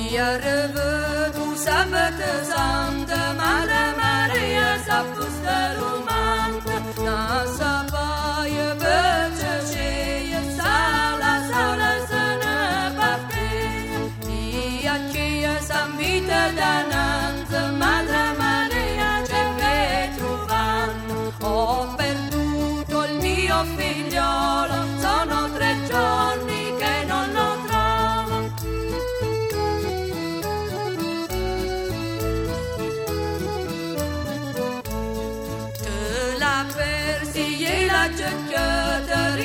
Iar vădu sabato santa, Madre Maria sa fusta romanta, na sabaia băță ceia, sala se ne parteia, ia ceia s'ambita dananza, Madre Maria ce vei trovando, ho perduto il mio figliolo, sono 3 giorni che non lo trovo. Te la persi e la cercata,